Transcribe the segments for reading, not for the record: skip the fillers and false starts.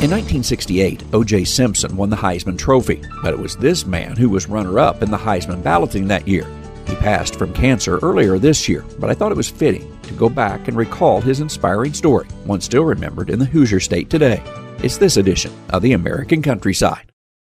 In 1968, O.J. Simpson won the Heisman Trophy, but it was this man who was runner-up in the Heisman balloting that year. He passed from cancer earlier this year, but I thought it was fitting to go back and recall his inspiring story, one still remembered in the Hoosier State today. It's this edition of the American Countryside.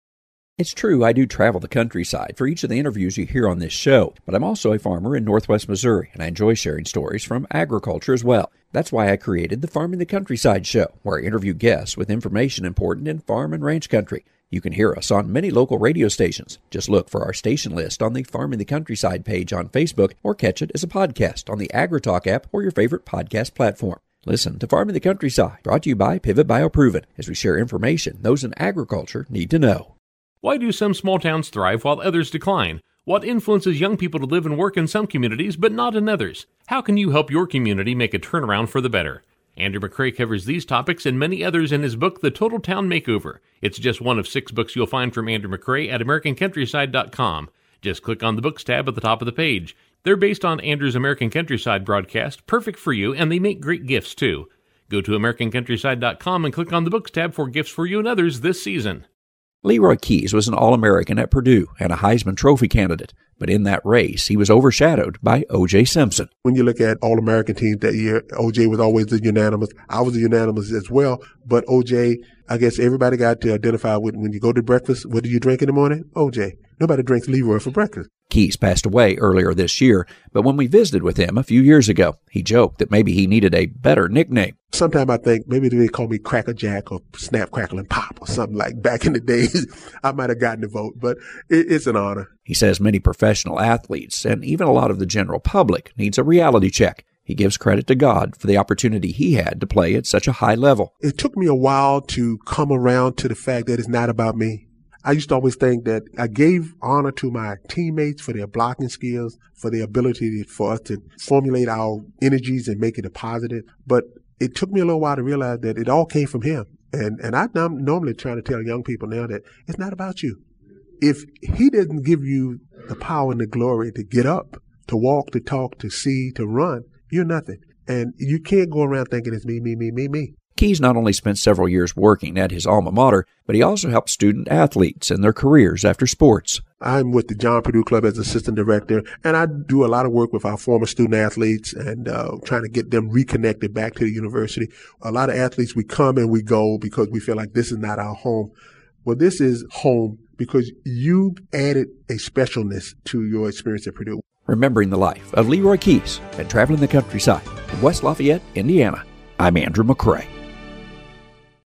It's true, I do travel the countryside for each of the interviews you hear on this show, but I'm also a farmer in northwest Missouri, and I enjoy sharing stories from agriculture as well. That's why I created the Farming the Countryside show, where I interview guests with information important in farm and ranch country. You can hear us on many local radio stations. Just look for our station list on the Farming the Countryside page on Facebook, or catch it as a podcast on the AgriTalk app or your favorite podcast platform. Listen to Farming the Countryside, brought to you by Pivot BioProven, as we share information those in agriculture need to know. Why do some small towns thrive while others decline? What influences young people to live and work in some communities but not in others? How can you help your community make a turnaround for the better? Andrew McCrae covers these topics and many others in his book, The Total Town Makeover. It's just one of 6 books you'll find from Andrew McCrae at AmericanCountryside.com. Just click on the Books tab at the top of the page. They're based on Andrew's American Countryside broadcast, perfect for you, and they make great gifts too. Go to AmericanCountryside.com and click on the Books tab for gifts for you and others this season. Leroy Keys was an All-American at Purdue and a Heisman Trophy candidate, but in that race, he was overshadowed by O.J. Simpson. When you look at All-American teams that year, O.J. was always the unanimous. I was the unanimous as well, but O.J., I guess everybody got to identify with when you go to breakfast, what do you drink in the morning? O.J. Nobody drinks Leroy for breakfast. Keys passed away earlier this year, but when we visited with him a few years ago, he joked that maybe he needed a better nickname. Sometimes I think maybe they call me Cracker Jack or Snap, Crackle, and Pop or something like back in the days. I might have gotten the vote, but it's an honor. He says many professional athletes and even a lot of the general public needs a reality check. He gives credit to God for the opportunity he had to play at such a high level. It took me a while to come around to the fact that it's not about me. I used to always think that I gave honor to my teammates for their blocking skills, for their ability for us to formulate our energies and make it a positive. But it took me a little while to realize that it all came from him. And I'm normally trying to tell young people now that it's not about you. If he doesn't give you the power and the glory to get up, to walk, to talk, to see, to run, you're nothing. And you can't go around thinking it's me. Keys not only spent several years working at his alma mater, but he also helped student athletes in their careers after sports. I'm with the John Purdue Club as assistant director, and I do a lot of work with our former student athletes and trying to get them reconnected back to the university. A lot of athletes, we come and we go because we feel like this is not our home. Well, this is home because you added a specialness to your experience at Purdue. Remembering the life of Leroy Keys and traveling the countryside in West Lafayette, Indiana, I'm Andrew McCrae.